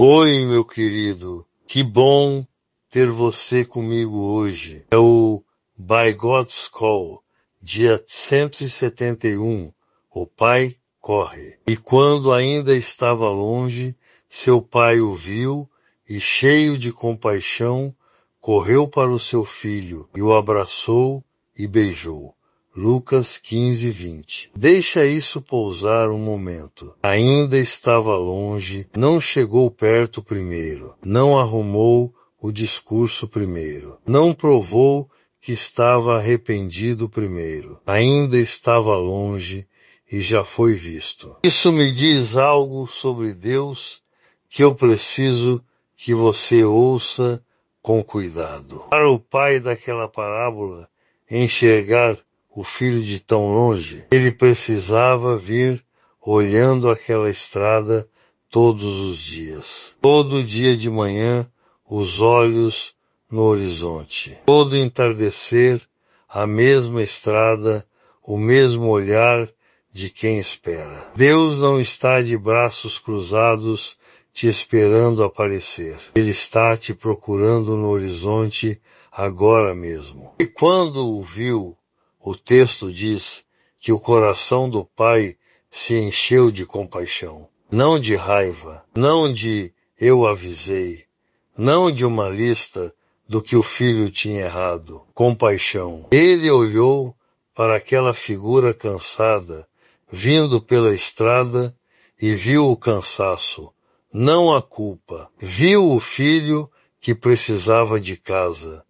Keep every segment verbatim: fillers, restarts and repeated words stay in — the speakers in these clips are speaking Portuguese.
Oi, meu querido, que bom ter você comigo hoje. É o By God's Call, dia cento e setenta e um, o pai corre. E quando ainda estava longe, seu pai o viu e, cheio de compaixão, correu para o seu filho e o abraçou e beijou. Lucas quinze, vinte. Deixa isso pousar um momento. Ainda estava longe, não chegou perto primeiro, não arrumou o discurso primeiro, não provou que estava arrependido primeiro. Ainda estava longe e já foi visto. Isso me diz algo sobre Deus que eu preciso que você ouça com cuidado. Para o pai daquela parábola enxergar o filho de tão longe, ele precisava vir olhando aquela estrada todos os dias. Todo dia de manhã, os olhos no horizonte. Todo entardecer, a mesma estrada, o mesmo olhar de quem espera. Deus não está de braços cruzados te esperando aparecer. Ele está te procurando no horizonte agora mesmo. E quando o viu, o texto diz que o coração do pai se encheu de compaixão. Não de raiva, não de eu avisei, não de uma lista do que o filho tinha errado. Compaixão. Ele olhou para aquela figura cansada, vindo pela estrada, e viu o cansaço, não a culpa. Viu o filho que precisava de casa,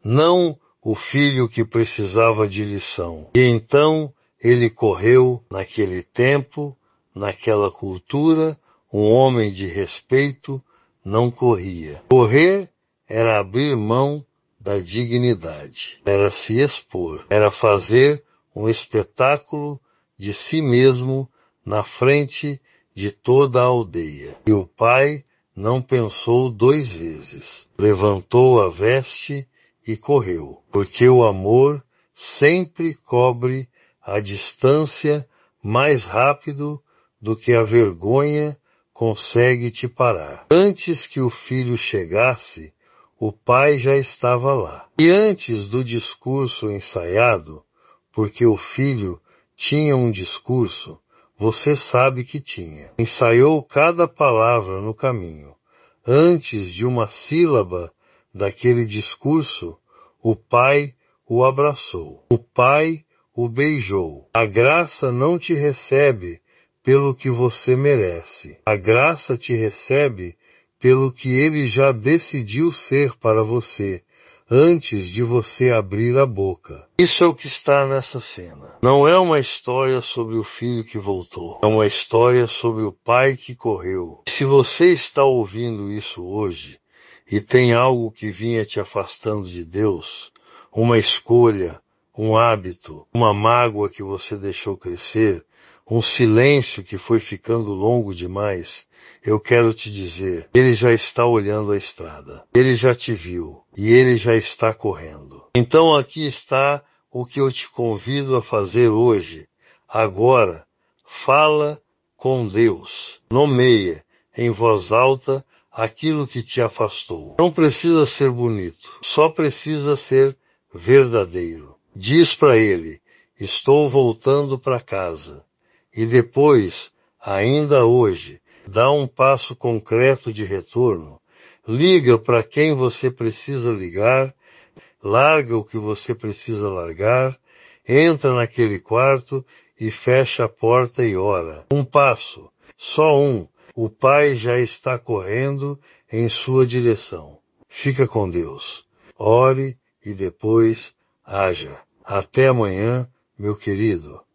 não o filho que precisava de lição. E então ele correu. Naquele tempo, naquela cultura, um homem de respeito não corria. Correr era abrir mão da dignidade, era se expor, era fazer um espetáculo de si mesmo na frente de toda a aldeia. E o pai não pensou duas vezes. Levantou a veste e correu, porque o amor sempre cobre a distância mais rápido do que a vergonha consegue te parar. Antes que o filho chegasse, o pai já estava lá. E antes do discurso ensaiado, porque o filho tinha um discurso, você sabe que tinha. Ensaiou cada palavra no caminho. Antes de uma sílaba daquele discurso, o pai o abraçou. O pai o beijou. A graça não te recebe pelo que você merece. A graça te recebe pelo que ele já decidiu ser para você, antes de você abrir a boca. Isso é o que está nessa cena. Não é uma história sobre o filho que voltou. É uma história sobre o pai que correu. Se você está ouvindo isso hoje, e tem algo que vinha te afastando de Deus, uma escolha, um hábito, uma mágoa que você deixou crescer, um silêncio que foi ficando longo demais, eu quero te dizer, ele já está olhando a estrada, ele já te viu e ele já está correndo. Então aqui está o que eu te convido a fazer hoje. Agora, fala com Deus, nomeia em voz alta aquilo que te afastou. Não precisa ser bonito, só precisa ser verdadeiro. Diz para ele, estou voltando para casa. E depois, ainda hoje, dá um passo concreto de retorno. Liga para quem você precisa ligar, larga o que você precisa largar, entra naquele quarto e fecha a porta e ora. Um passo, só um. O pai já está correndo em sua direção. Fica com Deus. Ore e depois haja. Até amanhã, meu querido.